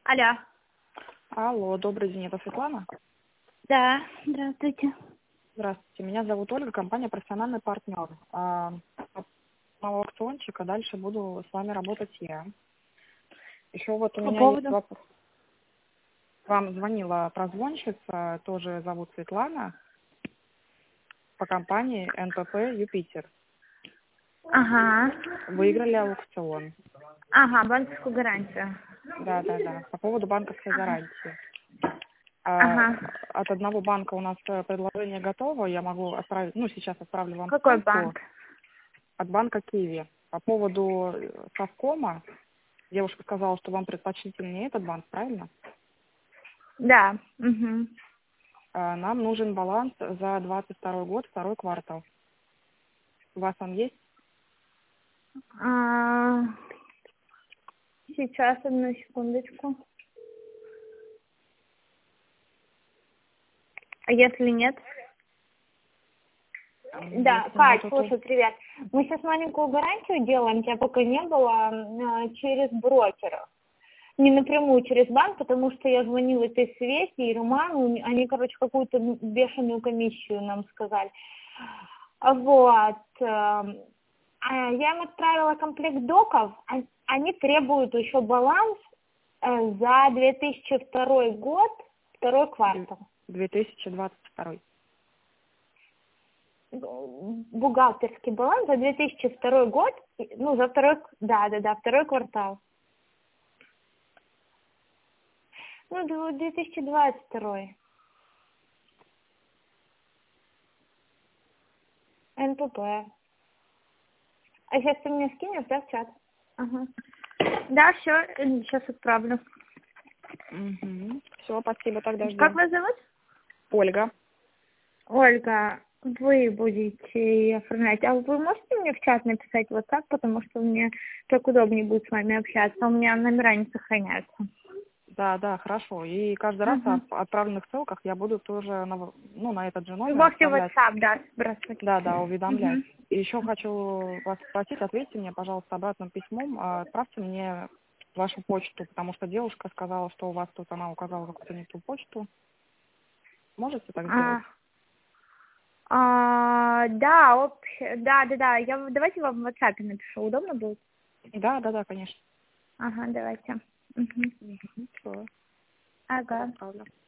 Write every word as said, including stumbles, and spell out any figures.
Алло. Алло, добрый день, это Светлана? Да, здравствуйте. Здравствуйте, меня зовут Ольга, компания «Профессиональный партнер». А, по аукциончика дальше буду с вами работать я. Еще вот у По меня есть поводу? вопрос. Вам звонила прозвонщица, тоже зовут Светлана, по компании эн пэ пэ «Юпитер». Ага. Выиграли аукцион. Ага, банковскую гарантию. Да, да, да. По поводу банковской Ага. гарантии. А, Ага. от одного банка у нас э, предложение готово. Я могу отправить, ну, сейчас отправлю вам Какой ссылку банк? от банка Киви. По поводу э, Совкома, девушка сказала, что вам предпочтительнее этот банк, правильно? Да. Угу. А, нам нужен баланс за двадцать второй год, второй квартал. У вас он есть? А, сейчас, одну секундочку. А если нет? Да, Если Кать, нету, то... слушай, привет. Мы сейчас маленькую гарантию делаем, тебя пока не было, э, через брокера. Не напрямую через банк, потому что я звонила этой Свете и Роману, они, короче, какую-то бешеную комиссию нам сказали. Вот. э, а Я им отправила комплект доков, а- они требуют еще баланс э, за две тысячи второй год, второй квартал. две тысячи двадцать второй. Бухгалтерский баланс за две тысячи второй год, ну, за второй, да, да, да, второй квартал. Ну, две тысячи двадцать второй. эн пэ пэ. А сейчас ты мне скинешь, да, в чат? Ага. Да, все, сейчас отправлю. Угу. Все, спасибо, тогда Как ждем. вас зовут? Ольга. Ольга, вы будете оформлять. А вы можете мне в чат написать WhatsApp, потому что мне так удобнее будет с вами общаться. У меня номера не сохраняются. Да, да, хорошо. И каждый раз Угу. в отправленных ссылках я буду тоже на, ну, на этот же Вы номер можете отправлять. WhatsApp, да, сбрасывать. Да, да, уведомлять. Угу. И еще хочу вас спросить, ответьте мне, пожалуйста, обратным письмом, а, отправьте мне вашу почту, потому что девушка сказала, что у вас тут, она указала какую-то не ту почту. Можете так сделать? А, а, да, обще- да, да, да. Я, давайте вам в WhatsApp напишу. Удобно будет? Да, да, да, конечно. Ага, давайте. Угу. Угу, все, Ага. отправлю.